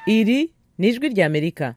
Iri ni ijwi ry'Amerika.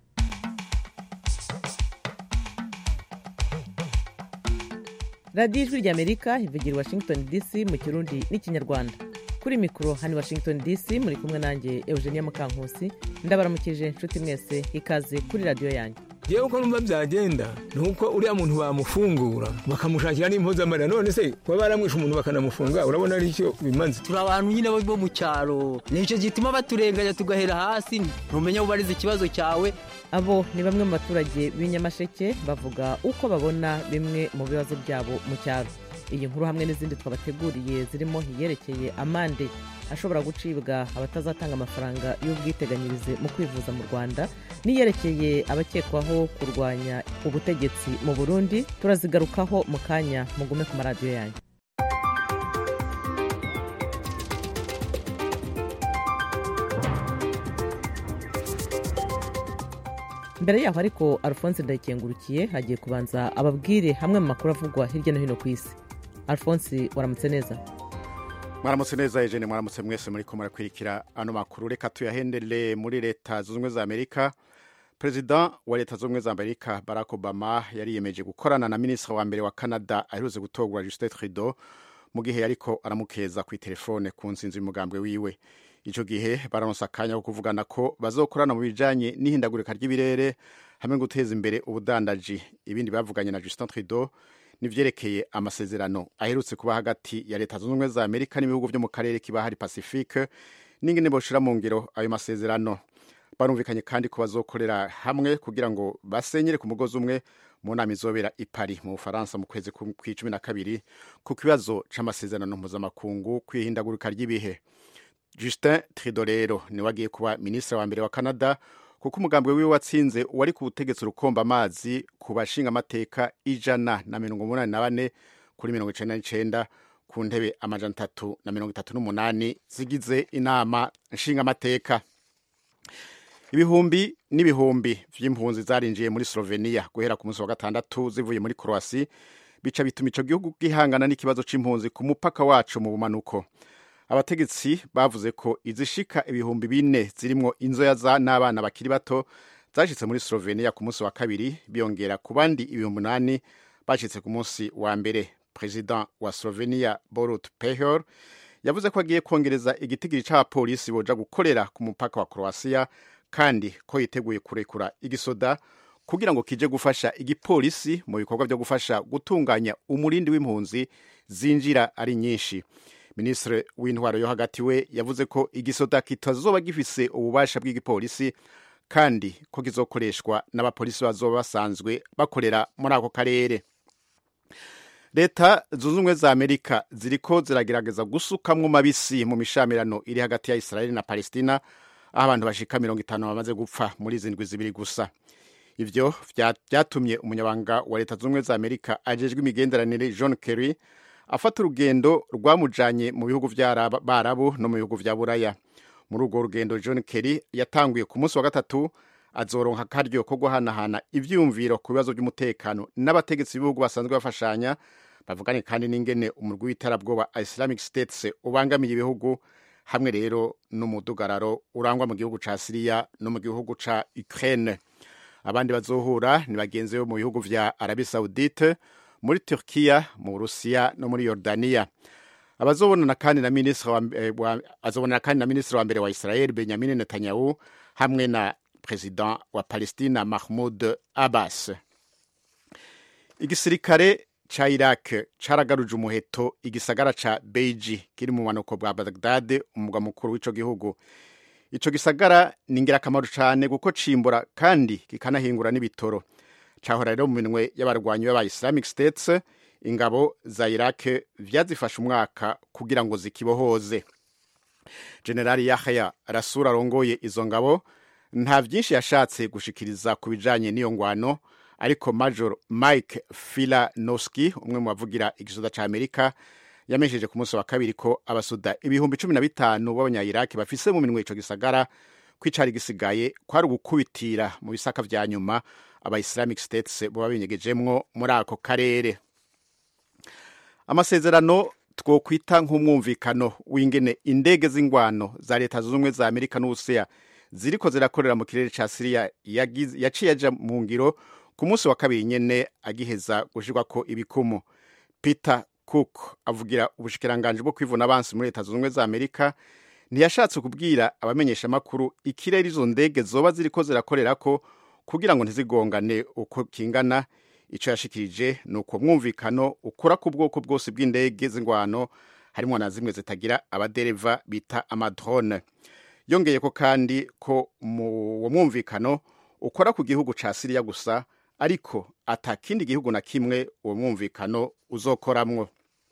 radiyo ijwi ry'Amerika ivugira Washington DC mu Kirundi n'Ikinyarwanda. Kuri mikoro hano Washington DC muri kumwe nanjye Eugenia Mukankusi. Ndabaramukije inshuti mwese, ikaze kuri radiyo yanyu. Jewe uko numva byagenda nuko uriya muntu bamufungura bakamushakira n'impozamarira, none se kuba baramwisha umuntu bakanamufunga urabona ari cyo bimanze. Turi abantu nyine bo mu cyaro, nico gituma baturenganya tugahera hasi, ntumenya ubariza ikibazo cyawe. Abo ni bamwe mu baturage b'Inyamasheke bavuga uko babona bimwe mu bibazo byabo mu cyaro. Iyi nkuru hamwe n'izindi twabateguriye zirimo hiyerekeye amande ashobora gucibwa abatazatanga amafaranga y'ubwiteganyirize mu kwivuza mu Rwanda, niyerekeye abakekwaho kurwanya ubutegetsi mu Burundi, turazigarukaho mu kanya. Mugume ku maradiyo yanyu. Mbere yaho ariko Alphonse Ndayikengurukiye hagiye kubanza ababwire hamwe mu makuru avugwa hirya no hino ku isi. Alphonse, waramutse neza? Mwaramutse neza Eugene, mwaramutse mwese muri ko murakwirikira ano makuru. Reka tuyahendele muri leta zunze ubumwe za Amerika. President wa leta zunze ubumwe za Amerika Barack Obama yariyemeje gukorana na minisitiri wa mbere wa Canada aheruze gutorwa Justin Trudeau mu gihe yariko aramukeza ku telefone ku nsinzi y'umugambwe wiwe. Ico gihe baranonsa akanya ko kuvugana ko bazokorana mu bijanye n'ihindagurika ry'ibirere hamwe guteza imbere ubudandaji. Ibindi bavuganye na Justin Trudeau nivyerekeye amasezerano aherutse kuba hagati ya leta zunze ubumwe za Amerika n'ibihugu byo mu karere k'ibahari Pacifique n'ingene boshira mu ngiro ayo masezerano. Barumvikanye kandi ko bazokorera hamwe kugira ngo basenyere ku mugozi umwe mu nama izobera i Paris mu Bufaransa mu kwezi kwa12 ku kibazo c'amasezerano mpuzamakungu kwihindagurika ry'ibihe. Justin Trudeau rero ni wagiye kuba minisitiri wa mbere wa Canada kuko umugambwe wiwe watsinze wari ku butegetsi rukomba amazi ku bashinga amateka 184 kuri 99 ku ntebe 338 zigize inama nshinga amateka. Ibihumbi n'ibihumbi vy'impunzi zarinjiye muri Slovenia guhera ku munsi wa gatandatu zivuye muri Croatia, bica bituma ico gihugu gihangana n'ikibazo c'impunzi ku mupaka wacu mu bumanuko. Abategetsi bavuze ko izishika ibihumbi 4 zirimwo inzoya n'abana bakiri bato zashitse muri Slovenia ku munsi wa kabiri, biyongera ku bandi ibihumbi 8 bashitse ku munsi wa mbere. President wa Slovenia Borut Pahor yavuze ko agiye kongereza igitigiri c'abapolisi boja gukorera ku mupaka wa Croatia, kandi ko yiteguye kurekura igisoda kugira ngo kije gufasha igipolisi mu bikorwa byo gufasha gutunganya umurindi w'impunzi zinjira ari nyinshi. Ministre w'intwaro yo hagati we yavuze ko igisoda kitazoba gifise ububasha bw'igipolisi kandi ko kizokoreshwa n'abapolisi bazoba basanzwe bakorera muri ako karere. Leta zunze ubumwe za Amerika ziriko ziragerageza gusukamwo mabisi mu mishamirano iri hagati ya Israel na Palestina, aho abantu bashika 50 bamaze gupfa muri zindwi zibiri gusa. Ivyo vyatumye umunyabanga wa leta zunze ubumwe za Amerika ajejwe imigenderanire John Kerry afata urugendo rwamujanye mu bihugu vy'Abarabu no mu bihugu vya Buraya. Muri urwo rugendo John Kerry yatanguye ku munsi wa gatatu, azoronka akaryo ko guhanahana ivyumviro ku bibazo by'umutekano n'abategetsi b'ibihugu basanzwe bafashanya, bavuganye kandi n'ingene umurwi w'iterabwoba Islamic State ubangamiye ibihugu, hamwe rero n'umudugararo urangwa mu gihugu ca Syria no mu gihugu ca Ukraine. Abandi bazohura ni bagenzi bo mu bihugu vya Arabie Saoudite, muri Turkiya, mu Burusiya no muri Yordania. Azobonana kandi na minisitiri wa mbere wa Israel Benjamin Netanyahu hamwe na president wa Palestina Mahmoud Abbas. Igisirikare cha Iraq caragaruje umuheto igisagara ca Beiji kiri mu manuko bwa Baghdad, umugwa mukuru w'ico gihugu. Ico gisagara ni ngirakamaro cane kuko cimbura kandi kikanahingura n'ibitoro. Cahora rero mu minwe y'abarwanyi b'aba Islamic States, ingabo za Iraq vyazifasha umwaka kugira ngo zikibohoze. General Yahya Rasura arongoye izo ngabo nta vyinshi yashatse gushikiriza ku bijanye n'iyo ngwano, ariko Major Mike Filanowski, umwe mu bavugira igisoda ca Amerika, yamesheje ku munsi wa kabiri ko abasoda ibihumbi 15 b'abanya-Iraq bafise mu minwe ico gisagara, kwicari gisigaye kwari gukubitira mu bisaka vya nyuma aba Islamic States bo babinyegejemwo muri ako karere. Amasezerano twokwita nk'umwumvikano w'ingene indege z'ingwano za leta zunze ubumwe za Amerika n'Uburusiya ziriko zirakorera mu kirere ca Syria yaciye aja mu ngiro ku munsi wa kabiri nyene agiheza gushirwako ibikumu. Peter Cook avugira ubushikiranganje bwo kwivuna abansi muri Leta Zunze Ubumwe za Amerika ntiyashatse kubwira abamenyesha makuru ikirere izo ndege zoba ziriko zirakorerako kugira ngo ntizigongane uko kingana. Ico yashikirije nuko mwumvikano ukora ku bwoko bwose bw'indege z'ingwano harimo na zimwe zitagira abadereva bita amadrone. Yongeye ko kandi ko mu mwumvikano ukora ku gihugu ca Syria gusa ariko atakindi gihugu na kimwe uwo mwumvikano uzokoramwo.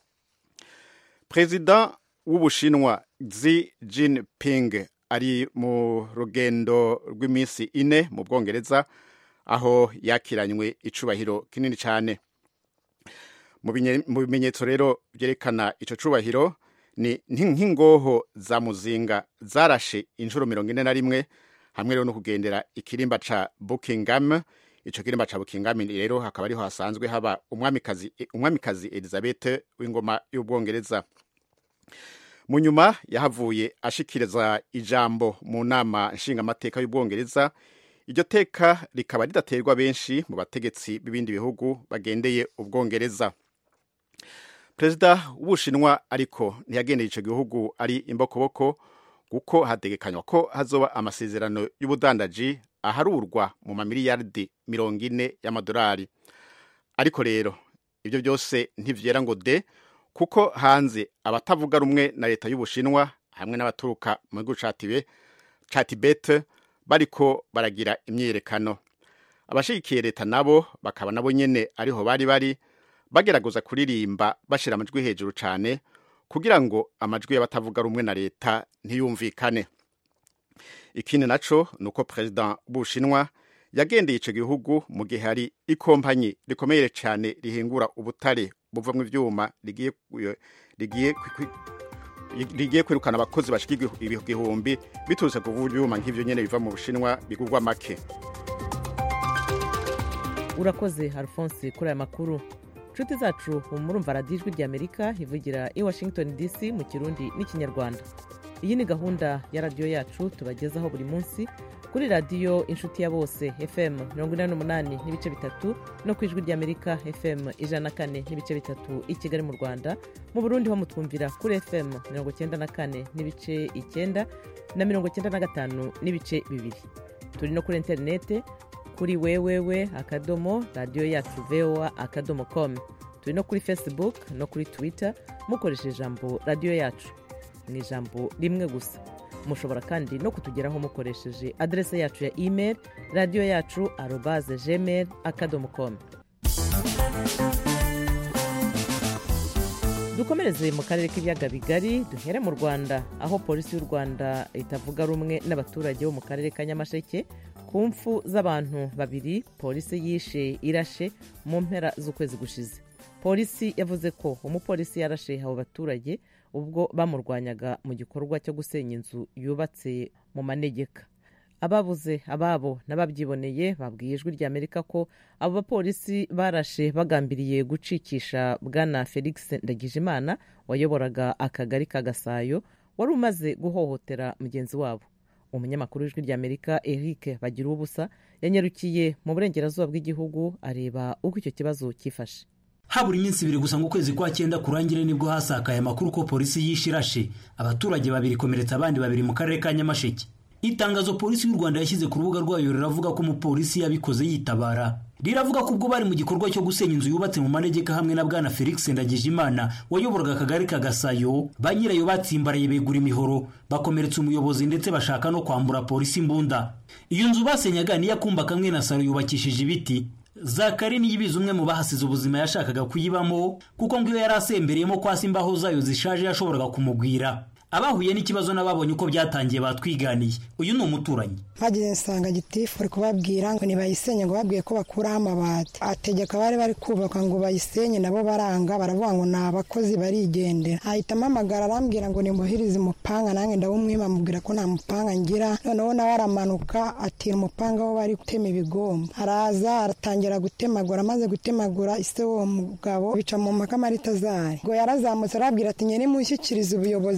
President w'Ubushinwa Xi Jinping ari mu rugendo rw'iminsi 4 mu Bwongereza aho yakiranywe icubahiro kinini cyane. Mu bimenyetso rero byerekana ico cubahiro ni nk'ingoho za muzinga zarashe inshuro 41 hamwe rero no kugendera ikirimba ca Buckingham. Ico kirimba ca Buckingham rero hakaba ariho hasanzwe haba umwamikazi Elizabeth w'ingoma y'Ubwongereza. Mu nyuma yahavuye ashikiriza ijambo mu nama nshingamateka y'Ubwongereza. Iryo teka rikaba ridaterwa benshi mu bategetsi b'ibindi bihugu bagendeye Ubwongereza. Perezida w'Ubushinwa ariko ntiyagendeye ico gihugu ari imbokoboko kuko hategekanywa ko hazoba amasezerano y'ubudandaji aharurwa mu mamiliyardi 40 y'amadolari. Ariko rero ibyo byose ntivyera ngo de kuko hanze abatavuga rumwe na leta y'Ubushinwa hamwe n'abaturuka mu gihugu ca Tibet bariko baragira imyiyerekano. Abashigikiye leta nabo bakaba nabo nyene ariho bari bageraguza kuririmba bashira amajwi hejuru cane kugira ngo amajwi y'abatavuga rumwe na leta ntiyumvikane. Ikindi naco nuko president w'Ubushinwa yagendeye ico gihugu mu gihe hari ikompanyi rikomeye cyane rihingura ubutare buvamwe ivyuma rigiye kwirukana abakozi bashika ibihumbi biturutse ku vyuma nk'ivyo nyene biva mu Bushinwa bigurwa make. Urakoze Alphonse kuri aya makuru. Nshuti zacu murumva radiyo Ijwi ry'Amerika ivugira i Washington DC mu Kirundi n'Ikinyarwanda. Iyi ni gahunda ya radiyo yacu tubagezaho buri munsi kuri radiyo Inshuti ya Bose FM 88 n'ibice bitatu no ku Ijwi ry'Amerika FM 104 n'ibice bitatu i Kigali mu Rwanda. Mu Burundi ho mutwumvira kuri FM 94 n'ibice 9 na 95 n'ibice 2. Turi no kuri interinete kuri www.radioyacu.voa.com. Turi no kuri Facebook no kuri Twitter mukoresheje ijambo radiyo yacu. Ni ijambo rimwe gusa. Mushobora kandi no kutugeraho mukoresheje adresse yacu ya email radioyacu@gmail.com. Dukomereze mu karere k'ibiyaga bigari duhere mu Rwanda aho polisi y'u Rwanda itavuga rumwe n'abaturage bo mu karere ka Nyamasheke ku mfu z'abantu babiri polisi yishe irashe mu mpera z'ukwezi gushize. Polisi yavuze ko umupolisi yarashe abo baturage ubwo bamurwanyaga mu gikorwa cyo gusenya inzu yubatse mu manegeka. Ababuze ababo n'ababyiboneye babwiye Ijwi ry'Amerika ko abo bapolisi barashe bagambiriye gucikisha bwana Felix Ndagijimana wayoboraga akagari ka Gasayo wari umaze guhohotera mugenzi wabo. Umunyamakuru w'Ijwi ry'Amerika Eric Bagirubusa yanyarukiye mu burengerazuba bw'igihugu areba uko icyo kibazo cyifashe. Habura iminsi 2 gusa ngo kwezi kwa 9 kurangire nibwo hasakaye amakuru ko polisi yishirashe abaturage babiri komeretsa abandi babiri mu karere ka Nyamasheke. Itangazo polisi y'u Rwanda yashyize ku rubuga rwayo riravuga ko umupolisi yabikoze yitabara. Riravuga ko ubwo bari mu gikorwa cyo gusenya inzu yubatse mu manegeka hamwe na bwana Felix Ndagijimana wayoboraga akagari ka Gasayo, banyirayo batsimbaraye begura imihoro bakomeretsa umuyobozi ndetse bashaka no kwambura polisi imbunda. Iyo nzu basenyaga ni yakumba kamwe na saro yubakishije ibiti. Zakari niyibiza umwe mu bahasize ubuzima yashakaga kuyibamo kuko ngo iyo yarasembereyemo kwasi imbaho zayo zishaje yashoboraga kumugwira. Abahuye n'ikibazo n'ababonye uko byatangiye batwiganiye. Uyu ni umuturanyi. Hagiye nsanga gitifu ari kubabwira ngo nibayisenye ngo babwiye ko bakuraho amabati. Ategeka bari kubaka ngo bayisenye nabo baranga baravuga ngo nabakozi barigendera. Ahita amamagara arambwira ngo nimuhirize umupanga nange ndawumwima mubwira ko nta mupanga ngira. Noneho nawe aramanuka atira umupanga wo bari gutema ibigomba. Araza aratangira gutemagura amaze gutemagura ise wo mugabo bica mu makamarita zari. Ngo yarazamutse arabwira ati nyene mushyikiriza ubuyobozi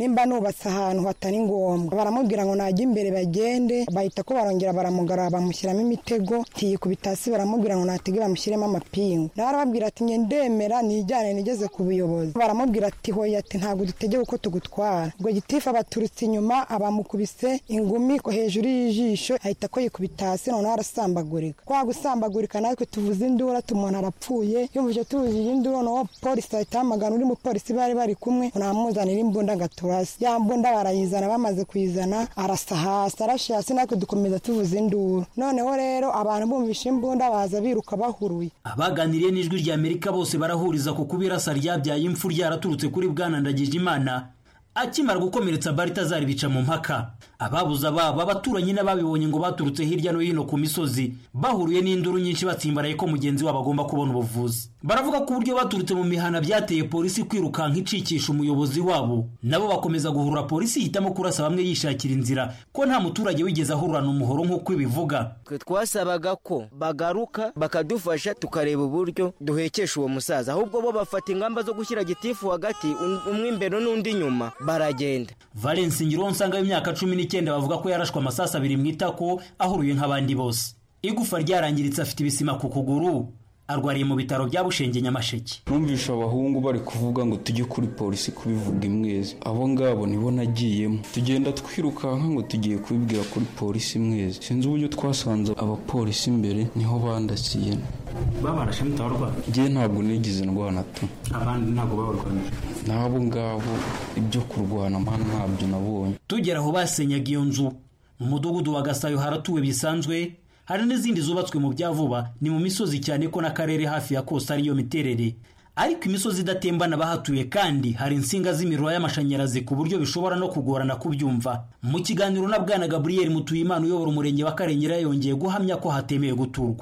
nimba nubatse ahantu hatari ngombwa baramubwira ngo najya imbere bagende bahita ko barongera baramugarura bamushyiramo imitego ntiyikubita hasi baramubwira ngo natege bamushyiremo amapingu nawe arababwira ati ndemera nijyane nigeze ku buyobozi baramubwira ati hoya ati ntabwo dutegeka uko tugutwara ubwo gitifu abaturutse inyuma abamukubise ingumi ko hejuru y'ijisho ahita ko yikubita hasi noneho arasambagurika kwa gusambagurika natwe tuvuze induru umuntu arapfuye yumvise tubujije induru noneho polisi ahita ahamagara uri mu polisi bari kumwe namuzanira imbunda gaturasi ya mbunda barayizana bamaze kuyizana arasa hasi arashe hasi natwe dukomeza tuvuze induru noneho rero abantu bumvisha imbunda baza biruka bahuruye. Abaganiriye n'Ijwi rya Amerika bose barahuriza ku kubirasa ryabyaye impfu ryaraturutse kuri Bwana Ndagijimana akimara gukomeretsa Balthazar bica mu mpaka. Ababuza abaturanyi n'ababibonye ngo baturutse hirya no hino ku misozi bahuruye n'induru nyinshi batsimbaraye ko mugenzi wabo agomba kubona ubuvuzi. Baravuga ko uburyo baturutse mu mihana byateye polisi kwirukanka icikisha umuyobozi wabo, nabo bakomeza guhurura polisi hitamo kurasa bamwe yishakira inzira ko nta muturage wigeze ahururana umuhoro nk'uko bivuga. Twasabaga ko bagaruka bakadufasha tukareba uburyo duhekesha uwo musaza, ahubwo bo bafata ingamba zo gushyira gitifu hagati umwe imbere n'undi nyuma baragenda. Valence Ngironsa y'imyaka 19 bavuga ko yarashwe amasasa abiri mu itako ahuruye nk'abandi bose. Igufa ryarangiritse afite ibisima ku kuguru arwariye mu bitaro bya Bushenge Nyamasheke. Numvisha abahungu bari kuvuga ngo tujye kuri polisi kubivuga imwezi, abo ngabo nibo nagiyemo tugenda twirukanka ngo tugiye kubibwira kuri polisi imwezi. Sinzi uburyo twasanze abapolisi imbere niho bandasiye. Babarashe mutabarwa ngiye ntabwo nigize ndwana tu abandi ntabwo babarwanije nabo ngabo ibyo kurwana mana ntabyo nabonye. Tugera aho basenyaga iyo nzu mu mudugudu wa Gasayo haratuwe bisanzwe, hari n'izindi zubatswe mu bya vuba ni mu misozi cyane ko n'akarere hafi ya kose ariyo miterere, ariko imisozi idatembana bahatuye kandi hari insinga z'imiriro y'amashanyarazi ku buryo bishobora no kugorana kubyumva. Mu kiganiro na Bwana Gabriel Mutuyimana uyobora umurenge wa Karengera yongeye guhamya ko hatemeye guturwa.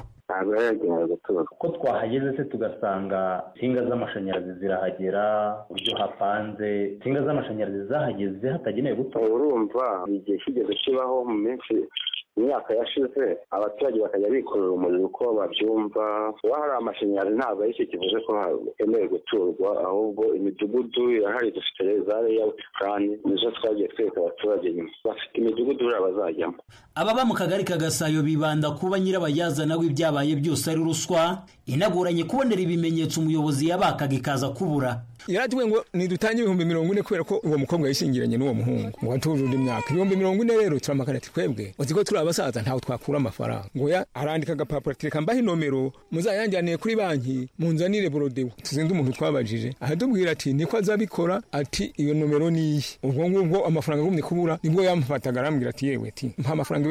Ko twahageze se tugasanga insinga z'amashanyarazi zirahagera uburyo hapanze insinga z'amashanyarazi zahageze hatagenewe gutura. Urumva igihe kigeze kibaho mu minsi imyaka yashize abaturage bakajya bikorera umuriro uko babyumva. Hari amashanyarazi ntabwo ari cyo kivuze ko hemewe guturwa, ahubwo imidugudu irahari dufite zare ya kandi nizo twagiye twereka abaturage nyuma bafite imidugudu bazajyamo. Ababa mu kagari ka Gasayo bibanda kuba nyirabayazana w'ibyabaye byose ari ruswa inagoranye kubonera ibimenyetso umuyobozi yabakaga ikaza kubura. Yaratubwiye ngo nidutange 40 kubera ko uwo mukobwa yishingiranye n'uwo muhungu ngo atujuje imyaka 40 rero turamakana ati twebwe uziko turi abasaza ntaho twakura amafaranga ngo ya arandika agapapuro ati kambaho inomero muzayanjaniye kuri banki munzanire Borodewo. Tuzinde umuntu twabajije ahadubwira ati niko azabikora ati iyo nomero niyi. Ubwo ngubwo amafaranga agumye kubura nibwo yamufataga arambwira ati yewe ati mpa amafaranga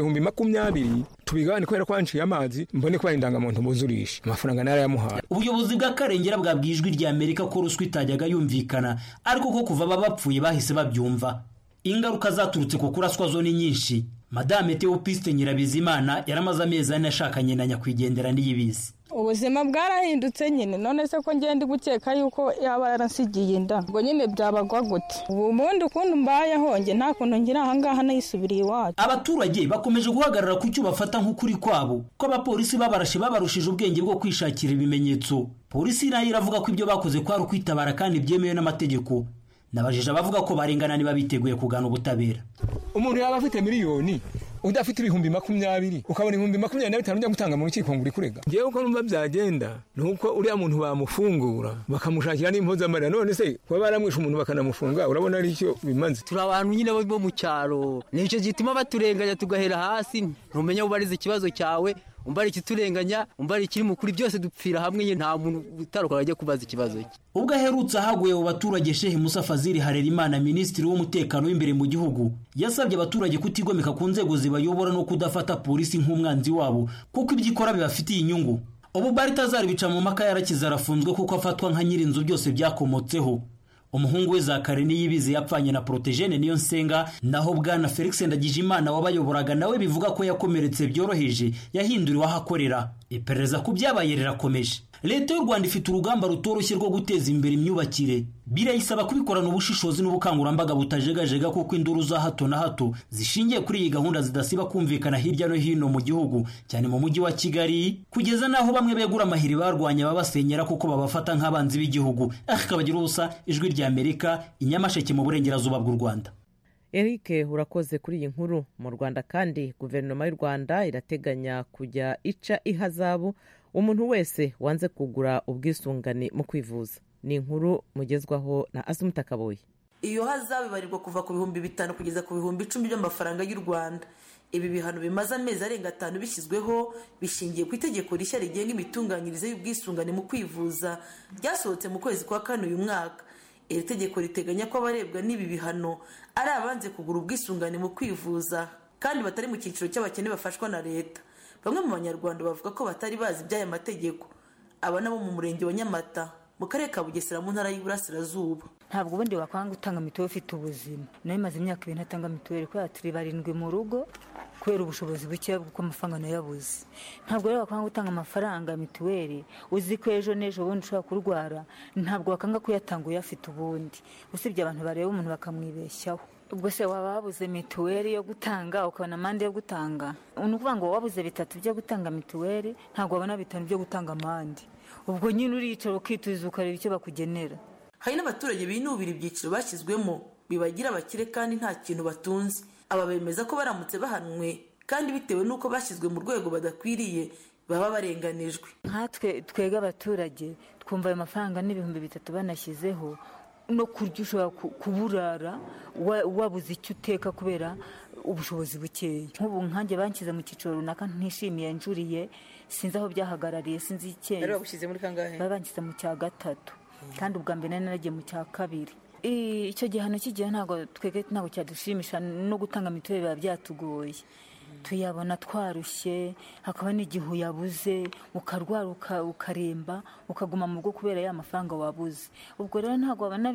20 tubigabane kubera kwanciye amazi mbone ko indangamuntu buzurisha amafaranga nara yamuhaye. Ubuyobozi bwa Karengera bwabwijwe rya Amerika ko ruswa itajyaga yumvikana, ariko ko kuva babapfuye bahise babyumva. Ingaruka zaturutse ku kuraswa zo ni nyinshi. Madame Theopiste Nyirabizimana yaramaze amezi 4 ashakanye na nyakwigendera Niyibizi. Ubuzima bwarahindutse nyine, none se ko ngende gukeka yuko yaba yaransigiye inda ngo nyine byabagwa gute. Ubundi ukuntu mbayeho nge nta kuntu ngira ahangaha nayisubiriye iwacu. Abaturage bakomeje guhagarara ku cyo bafata nk'ukuri kwabo ko abapolisi babarashe babarushije ubwenge bwo kwishakira ibimenyetso. Polisi nayo iravuga ko ibyo bakoze kwari ukwitabara kandi byemewe n'amategeko. Nabajije abavuga ko barengana niba biteguye kugana ubutabera. Umuntu yaba afite miliyoni udafite 20 ukabona 25 njya gutanga mu rukiko nguri kurega. Ngiye uko numva byagenda nuko uriya muntu bamufungura bakamushakira n'impozamarira, none se kuba baramwisha umuntu bakanamufunga urabona ari cyo bimanze. Turi abantu nyine bo mu cyaro nicyo gituma baturenganya tugahera hasi ntumenya ubariza ikibazo cyawe umbari kiturenganya umbari kiri mukuri byose dupfira hamwe nyine nta muntu utaruka ajya kubaza ikibazo cye. Ubwo aherutse ahaguye mu baturage Shehe Musa Fazili Harerimana Minisitiri w'umutekano w'imbere mu gihugu yasabye abaturage kutigomeka ku nzego zibayobora no kudafata polisi nk'umwanzi wabo kuko ibyikora bibafitiye inyungu. Ubu Balthazar bica mu maka yarakiza arafunzwe kuko afatwa nka nyirinzu byose byakomotseho. Umuhungu we Zakari Niyibizi yapfanye na Protégene Niyonsenga, naho Bwana Felix Ndagijimana wabayoboraga nawe bivuga ko yakomeretse byoroheje yahinduriwe aho akorera. iperereza ku byabaye rirakomeje. Leta y'u Rwanda ifite urugamba rutoroshye rwo guteza imbere imyubakire, birayisaba kubikorana ubushishozi n'ubukangurambaga butajegajega kuko induru za hato na hato zishingiye kuri iyi gahunda zidasiba kumvikana hirya no hino mu gihugu, cyane mu mujyi wa Kigali, kugeza naho bamwe begura amahiri barwanya babasenyera kuko babafata nk'abanzi b'igihugu. Akabagira ubusa, Ijwi rya Amerika, Inyamasheke mu burengerazuba bw'u Rwanda. Eric, urakoze kuri iyi nkuru. Mu Rwanda kandi guverinoma y'u Rwanda irateganya kujya ica ihazabu umuntu wese wanze kugura ubwisungane mu kwivuza. Ni inkuru mugezwaho na Asumta Kaboyi. Iyo hazabu ibarirwa kuva ku 5,000 kugeza ku 10,000 by'amafaranga y'u Rwanda. Ibi bihano bimaze amezi arenga 5 bishyizweho bishingiye ku itegeko rishya rigenga imitunganyirize y'ubwisungane mu kwivuza ryasohotse mu kwezi kwa 4 uyu mwaka. Iri tegeko riteganya ko abarebwa n'ibi bihano ari abanze kugura ubwisungane mu kwivuza kandi batari mu cyiciro cy'abakene bafashwa na leta. Bamwe mu banyarwanda bavuga ko batari bazi iby'aya mategeko. Aba nabo mu murenge wa Nyamata mu karere ka Bugesera mu ntara y'Iburasirazuba. Ntabwo ubundi wakwanga gutanga mituweli ufite ubuzima. Nayo imaze imyaka 2 ntatanga mituweli kubera turi 7 mu rugo kubera ubushobozi buke bw'uko amafaranga nayabuze. Ntabwo rero wakwanga gutanga amafaranga ya mituweli uzi ko ejo n'ejo bundi ushobora kurwara. Ntabwo wakanga kuyatanga uyafite ubundi. Usibye abantu bareba umuntu bakamwibeshyaho. Ubwo se waba wabuze mituweli yo gutanga ukabona amande yo gutanga. Unukuvuga ngo wabuze 3 byo gutanga mituweli, ntabwo wabona 5 byo gutanga amande. Ubwo nyine uricara ukituza ukareba icyo bakugenera. Hari n'abaturage binubira ibyiciro bashyizwemo bibagira abakire kandi nta kintu batunze. Aba bemeza ko baramutse bahanwe kandi bitewe n'uko bashyizwe mu rwego badakwiriye baba barenganijwe. Twega abaturage twumva ayo mafaranga n'ibihumbi 3 banashyizeho no kurya ushobora kuburara wabuze icyo uteka kubera ubushobozi bukeya. Nk'ubu nkanjye bankiza mu cyiciro runaka ntishimiye njuriye, sinzi aho byahagarariye, sinzi icyo. Rero bagushize muri kangahe? Babankiza mu cya 3 kandi ubwa mbere naragiye mu cya 2. Icyo gihano kigiye ntabwo cyadushimisha, no gutanga mituweli biba byatugoye. Tuyabona twarushye, hakaba n'igihe uyabuze ukarwara ukaremba ukaguma mu rugo kubera ya mafaranga wabuze. Ubwo rero ntabwo wabona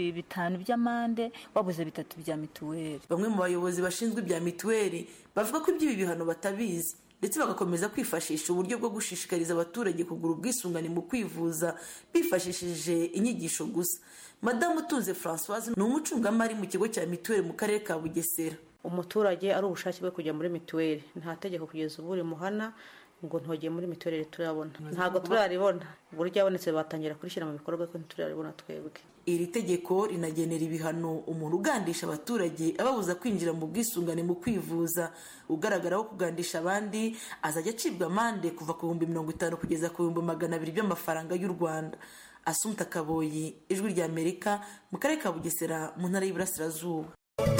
5 by'amande wabuze 3 bya mituweli. Bamwe mu bayobozi bashinzwe ibya mituweli bavuga ko iby'ibi bihano batabizi ndetse bagakomeza kwifashisha uburyo bwo gushishikariza abaturage kugura ubwisungane mu kwivuza bifashishije inyigisho gusa. Madamu Tunze Françoise ni umucungamari mu kigo cya mituweli mu karere ka Bugesera. Umuturage ari ubushake bwe kujya muri mituweli, nta tegeko kugeza ubu rimuhana ngo ntogeye muri mituweli turabona. Ntabwo turaribona. Uburyo abonetse batangira kurishyira mu bikorwa ko turaribona twebwe. Iri tegeko rinagenera ibihano umuntu ugandisha abaturage ababuza kwinjira mu bwisungane mu kwivuza. Ugaragaraho kugandisha abandi azajya acibwa amande kuva ku 50,000 kugeza ku 200,000 by'amafaranga y'u Rwanda. Asumta Kaboyi, Ijwi rya Amerika, mu karere ka Bugesera mu ntara y'Iburasirazuba.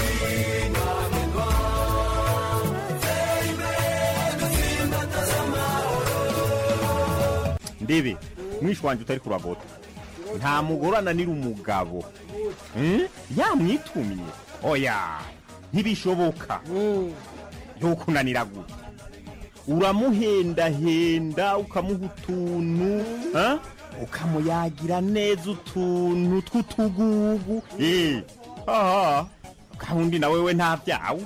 Ndebe mwishi wanje utari kuragota, nta mugore ananira umugabo yamwitumye. Oya ntibishoboka. Yokunanira gute? Uramuhendahenda ukamuha utuntu ukamuyagira neza utuntu tw'utugugu. Kahundi na wewe nta byawe.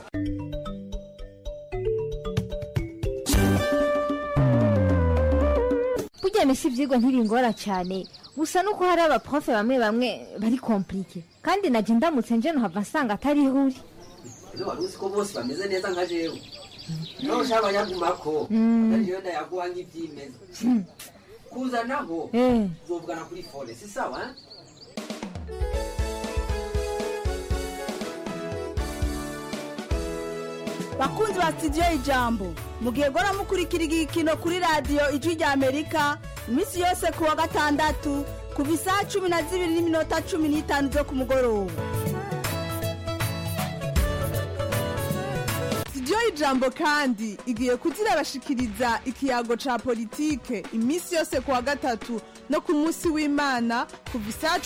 Burya mesi ivyigwa ntibingora cyane, gusa nuko hari abaprofe bamwe bari komplike kandi naje ndamutse nje no hava nsanga atari ihuri. Wari uzi ko bose bameze neza nka jewe. No shaba yagumako ariyo ndayaguha nk'ibyimeza. Kuza naho uzovugana kuri phone, si sawa? Bakunzi ba studio Ijambo, mugiye gora mukurikira igikino kuri radio Ijwi rya Amerika imisi yose ku wa gatandatu kuva isaa 12:15 zo ku mugoroba. Studio Ijambo kandi igiye kuzirabashikiriza ikiyago ca politike imisi yose ku wa gatatu no ku munsi w'Imana kuva isaa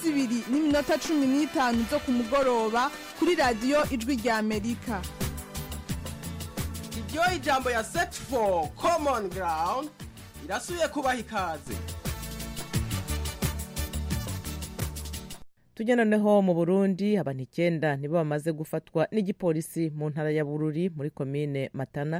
12:15 zo ku mugoroba kuri radio Ijwi rya Amerika. Studio Ijambo ya Set for Common Ground irasubiye kubaha ikaze. Tujya noneho mu Burundi, abantu 9 nibo bamaze gufatwa n'igipolisi mu ntara ya Bururi muri komine Matana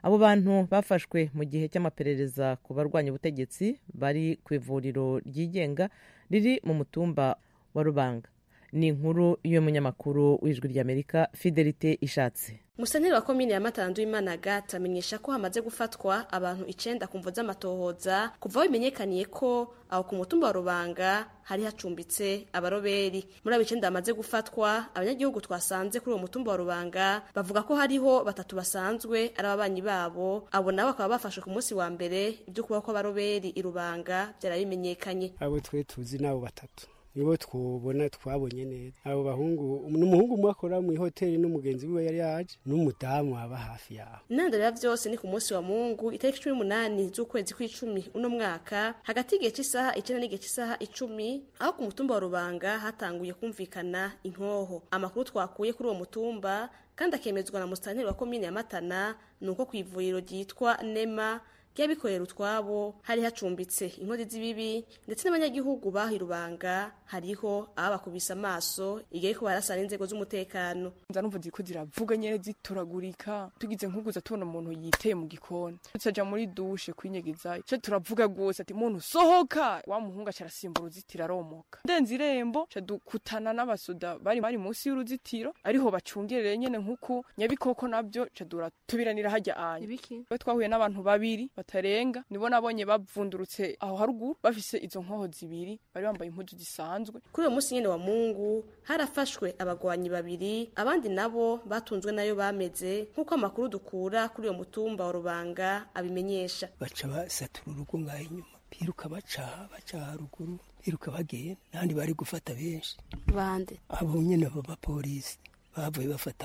abo bantu bafashwe mu gihe cy'amaperereza ku barwanya ubutegetsi bari ku ivuriro ryigenga riri mu mutumba wa Rubanga. Ni inkuru y'umunyamakuru w'Ijwi ry'Amerika Fidelite Ishatse. Musenyeri wa komine ya Matandu Imana Gata amenyesha ko hamaze gufatwa abantu 9 ku mvo z'amatohoza kuva bimenyekaniye ko aho ku mutumba wa Rubanga hari hacumbitse abaroberi. Muri abo 9 bamaze gufatwa, abanyagihugu twasanze kuri uwo mutumba wa Rubanga bavuga ko hariho 3 basanzwe ari ababanyi babo, abo nabo bakaba bafashwe ku munsi wa mbere ibyo kuba ko abaroberi i Rubanga byarabimenyekanye. Abo twe tuzi nabo 3 nibo twabonye neza. Abo bahungu n'umuhungu umwe akora mu hoteli n'umugenzi wiwe yari yaje n'umudamu aba hafi yaho. Intandaro byose ni ku munsi wa Mungu itariki 18 z'ukwezi kw'icumi uno mwaka hagati y'igihe cy'isaha 9 n'igihe cy'isaha 10 aho ku mutumba wa Rubanga hatanguye kumvikana inkoho. Amakuru twakuye kuri uwo mutumba kandi akemezwa na musitanteri wa komine ya Matana nuko ku ivuriro ryitwa Nema byabikorera utwabo hari hacumbitse inkozi z'ibibi ndetse n'abanyagihugu bahi Rubanga hariho abakubisa amaso igihe ko barasana inzego z'umutekano. Nzanumva ziko ziravuga nyene zituragurika tugize nkuguza tubona umuntu yiteye mu gikoni tsaja muri dushe kwinyegezayo cyo turavuga gose ati muntu sohoka wa muhunga carasimbura uruzitiro aromoka ndenze irembo cyo dukutana n'abasoda bari munsi y'uruzitiro ariho bacungereye nyene nkuko nyabikoko nabyo cyo duratubiranira hajya anye twahuye n'abantu babiri batarenga nibo nabonye bavundurutse aho haruguru bafise izo nkoho zibiri bari bambaye impuzu zisanzwe. Kuri uwo munsi nyene wa Mungu harafashwe abagwanyi babiri, abandi nabo batunzwe nayo bameze nkuko amakuru dukura kuri uwo mutumba wa Rubanga abimenyesha. Baca basatura urugo ngaho inyuma biruka baca haruguru biruka bagenda nandi bari gufata benshi bande abo nyene baba polisi bavuye bafata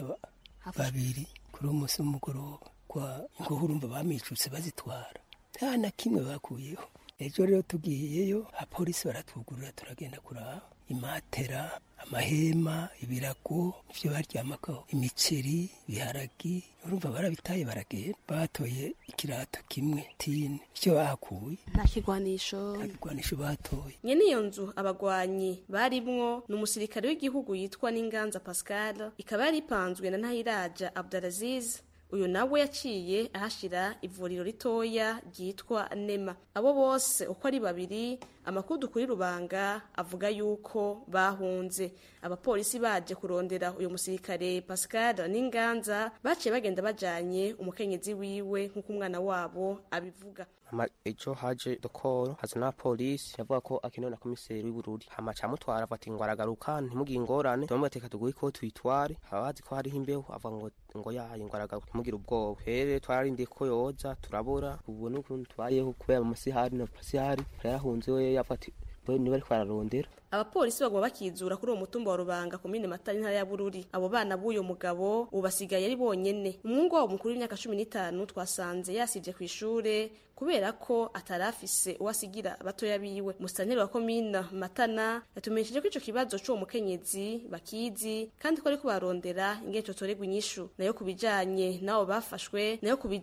babiri kuri umunsi w'umugoroba kwa ngo urumva bamicutse bazitwara nta na kimwe bakuyeho. Ejo rero tugiyeyo apolisi baratugurura turagenda kuraba imatera amahema ibirago ivyo baryamakaho imiceri biharagi urumva barabitaye baragenda batoye ikirato kimwe tine icyo bakuye nta kigwanisho batoye. Nyene iyo nzu abagwanyi barimwo n'umusirikare w'igihugu yitwa Ninganza Pascal ikaba yari ipanzwe na Ntahiraja Abdulaziz. Uyu nawe yaciye ahashira ivuriro ritoya ryitwa Nema. Abo bose uko ari babiri amakuru kuri Rubanga avuga yuko bahunze. Abapolisi baje kurondera uyu musirikare Pascal Ninganza baciye bagenda bajanye umukenyezi wiwe nkuko umwana wabo abivuga. Ejo haje dokoro hazana polisi yavuga ko akenewe na komiseri w'Ibururi hama camutwara afata ingwaragaruka ntimugiye ingorane tumwateka tuguye ko twitware abazi ko hari imbeho avuga ngo yahaye ingwaragaruka ntimugira ubwoba here twararinde ko yoza turabura ubu n'ukuntu twayeho kubera amasihari na pasihari yarahunze we yafati niba ari kwararondera. Abapolisi bagwa bakizura kuri uwo mutumba wa Rubanga komine Matana intara ya Bururi. Abo bana b'uyo mugabo ubasigaye ari bonyene. Umwungu wabo mukuru w'imyaka 15 twasanze yasivye ku ishure kubera ko atarafise uwasigira batoya biwe. Musitanteri wa komine Matana yatumenyesheje ko ico kibazo cyo mukenyezi bakizi kandi ko ari kubarondera ingene totoregwa inyishu nayo kubijanye nabo bafashwe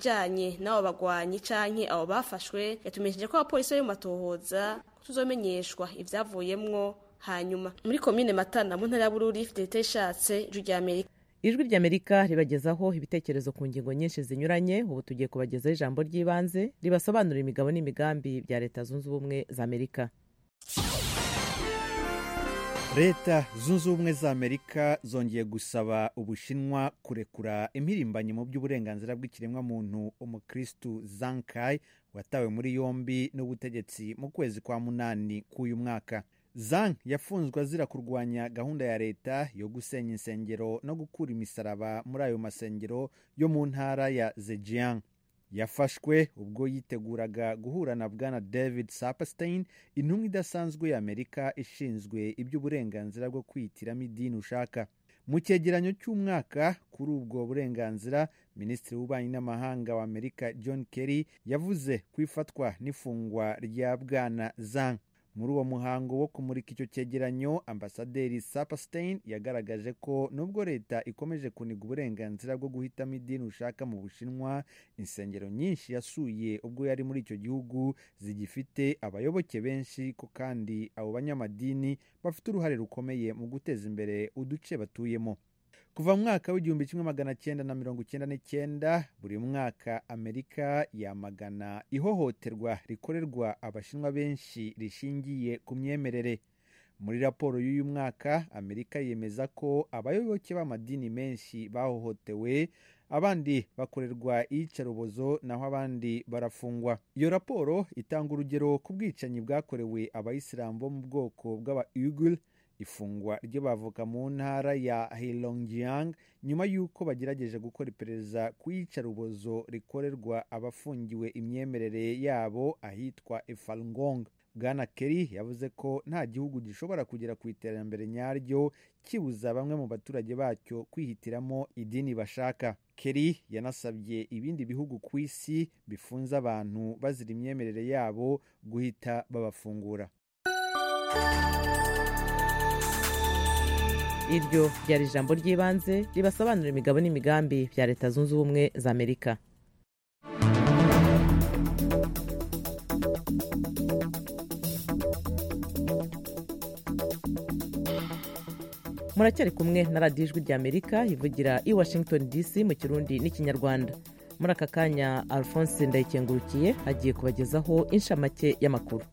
nabo bagwanyi canke abo bafashwe yatumenyesheje ko abapolisi yo matohoza tuzomenyeshwa ivyavuyemwo hanyuma. Muri komine Matana mu ntara ya Bururi Fidelite Ishatse Ijwi ry'Amerika. Ijwi ry'Amerika ribagezaho ibitekerezo ku ngingo nyinshi zinyuranye. Ubu tugiye kubagezaho ijambo ry'ibanze ribasobanurira imigabo n'imigambi bya Leta Zunze Ubumwe za Amerika. Leta Zunze Ubumwe za Amerika zongeye gusaba Ubushinwa kurekura impirimbanyi mu by'uburenganzira bw'ikiremwa muntu umukristu Zhang Kai watawe muri yombi n'ubutegetsi mu kwezi kwa munani k'uyu mwaka. Zhang yafunzwe azira kurwanya gahunda ya leta yo gusenya insengero no gukura imisaraba muri ayo masengero yo mu ntara ya Zhejiang. Yafashwe ubwo yiteguraga guhura na Bwana David Saperstein, intumwa idasanzwe ya Amerika ishinzwe iby'uburenganzira bwo kwihitiramo idini ushaka. Mu cyegeranyo cy'umwaka kuri ubwo burenganzira, Minisitiri w'Ububanyi n'Amahanga wa Amerika John Kerry yavuze ku ifatwa n'ifungwa rya Bwana Zhang. Muri uwo muhango wo kumurika icyo cyegeranyo, Ambasaderi Saperstein yagaragaje ko nubwo leta ikomeje kuniga uburenganzira bwo guhitamo idini ushaka mu Bushinwa, insengero nyinshi yasuye ubwo yari muri icyo gihugu zigifite abayoboke benshi, ko kandi abo banyamadini bafite uruhare rukomeye mu guteza imbere uduce batuyemo. kuva mu mwaka w'igihumbi kimwe magana cyenda na mirongo icyenda n'icyenda buri mwaka Amerika yamagana ihohoterwa rikorerwa abashinwa benshi rishingiye ku myemerere. Muri raporo y'uyu mwaka Amerika yemeza ko abayoboke b'amadini menshi bahohotewe, abandi bakorerwa iyicarubozo naho abandi barafungwa. Iyo raporo itanga urugero ku bwicanyi bwakorewe abayisilamu bo mu bwoko bw'aba-Uyghur, ifungwa ry'abavoka mu ntara ya Heilongjiang nyuma y'uko bagerageje gukora iperereza ku iyicarubozo rikorerwa abafungiwe imyemerere yabo ahitwa Falun Gong. Bwana Kerry yavuze ko nta gihugu gishobora kugera ku iterambere nyaryo kibuza bamwe mu baturage bacyo kwihitiramo idini bashaka. Kerry yanasabye ibindi bihugu ku isi bifunze abantu bazira imyemerere yabo guhita babafungura. Iryo ryari ijambo ry'ibanze ribasobanurira imigabo n'imigambi bya Leta Zunze Ubumwe za Amerika. Muracyari kumwe na radiyo ijwi rya Amerika ivugira i Washington DC mu Kirundi n'Ikinyarwanda. Muri aka kanya Alphonse Ndayikengurukiye agiye kubagezaho inshamake y'amakuru.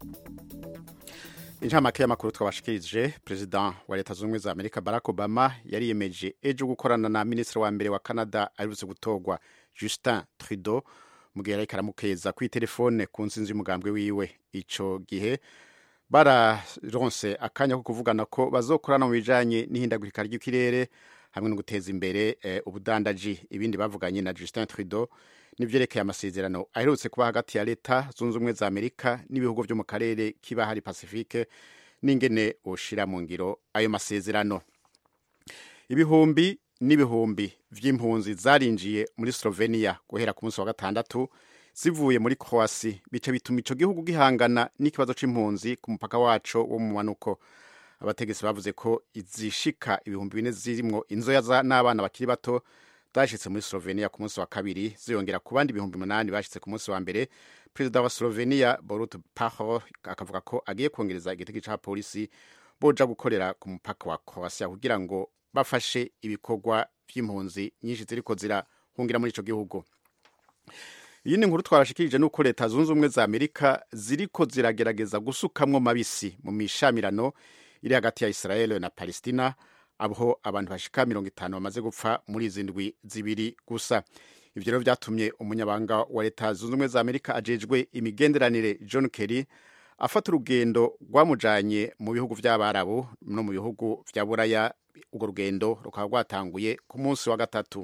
Inshamake y'amakuru twabashikirije. President wa Leta Zunze Ubumwe za Amerika Barack Obama yariyemeje ejo gukorana na Minisitiri wa mbere wa Canada aherutse gutorwa Justin Trudeau mu gihe yariko aramukeza kuri telefone ku nsinzi y'umugambwe wiwe. Ico gihe bararonse akanya ko kuvugana ko bazokorana mu bijanye n'ihindagurika ry'ikirere hamwe no guteza imbere ubudandaji. Ibindi bavuganye na Justin Trudeau n'ivyerekeye amasezerano aherutse kuba hagati ya Leta Zunze Ubumwe za Amerika n'ibihugu byo mu karere kiba hari Pacifique n'ingene ushira mu ngiro ayo masezerano. Ibihumbi n'ibihumbi vy'impunzi zarinjiye muri Slovenia guhera ku munsi wa gatandatu zivuye muri Croatia, bice bituma ico gihugu gihangana n'ikibazo c'impunzi ku mupaka waco wo mu manuko. Abategetsi bavuze ko izishika ibihumbi 4 zirimwo inzoya n'abana bakiri bato zashitse muri Slovenia ku munsi wa kabiri, ziyongera ku bandi ibihumbi 8 bashitse ku munsi wa mbere. Perezida wa Slovenia Borut Pahor akavuga ko agiye kongereza igitego ca polisi boja gukorera ku mupaka wa Croatia kugira ngo bafashe ibikorwa vy'impunzi nyinshi ziriko zirahungira muri ico gihugu. Iyi ni nkuru twabashikirije nuko Leta Zunze Ubumwe za Amerika ziriko ziragerageza gusukamwo mabisi mu mishamirano iri hagati ya Israel na Palestina, aho abantu bashika 50 bamaze gupfa muri izindwi zibiri gusa. Ivyo rero vyatumye umunyabanga wa Leta Zunze Ubumwe za Amerika ajejwe imigenderanire John Kerry afata urugendo rwamujanye mu bihugu vy'Abarabu no mu bihugu vya Buraya. Urwo rugendo rukaba rwatanguye ku munsi wa gatatu.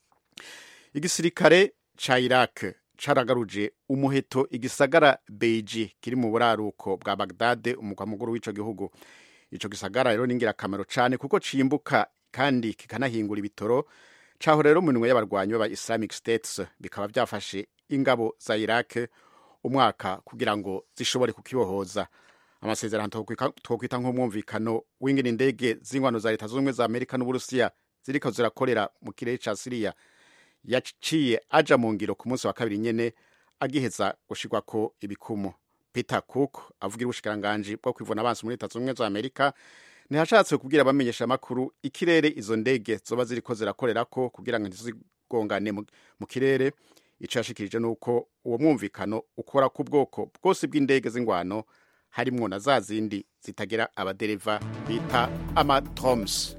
Igisirikare ca Iraq caragaruje umuheto igisagara Beiji kiri mu buraruko bwa Baghdad, umugwa mukuru w'ico gihugu. Ico gisagara rero ningira kamero cane kuko cimbuka kandi kikanahingura ibitoro. Caho rero mu minwe y'abarwanyi b'aba Islamic States bikaba byafashe ingabo za Iraq umwaka kugira ngo zishobore kukibohoza. Amasezerano twokwita nk'umwumvikano w'ingene indege z'ingwano za Leta Zunze Ubumwe za Amerika n'Uburusiya ziriko zirakorera mu kirere ca Syria yaciye aja mu ngiro ku munsi wa kabiri nyene agiheza gushirwa ko ibikumu. Peter Cook avugira ubushikiranganji bwo kwivuna abansi muri Leta Zunze Ubumwe za Amerika ntiyashatse kubwira abamenyesha makuru ikirere izo ndege zoba ziriko zirakorerako kugira ngo ntizigongane mu kirere. Ico yashikirije nuko uwo mwumvikano ukora ku bwoko bwose bw'indege z'ingwano harimwo na za zindi zitagira abadereva bita ama-drones.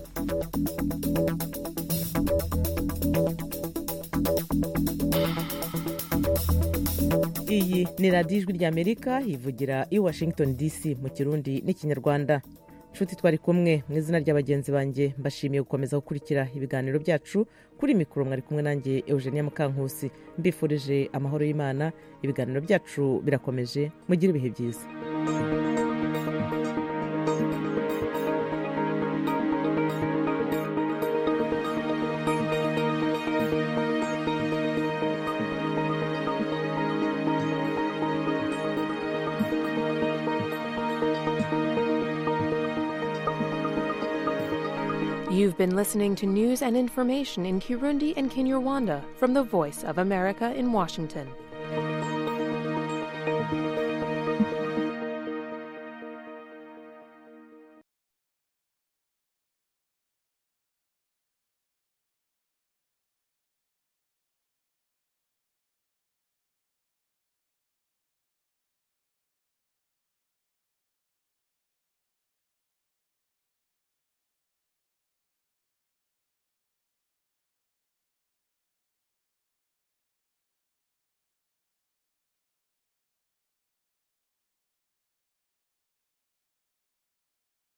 Iyi ni radiyo ijwi rya Amerika ivugira i Washington DC mu Kirundi n'Ikinyarwanda. Nshuti twari kumwe mu izina ry'abagenzi banjye mbashimiye gukomeza gukurikira ibiganiro byacu. Kuri mikoro mwari kumwe nanjye Eugenia Mukankusi, mbifurije amahoro y'Imana. Ibiganiro byacu birakomeje, mugire ibihe byiza. You've been listening to news and information in Kirundi and Kinyarwanda from the Voice of America in Washington.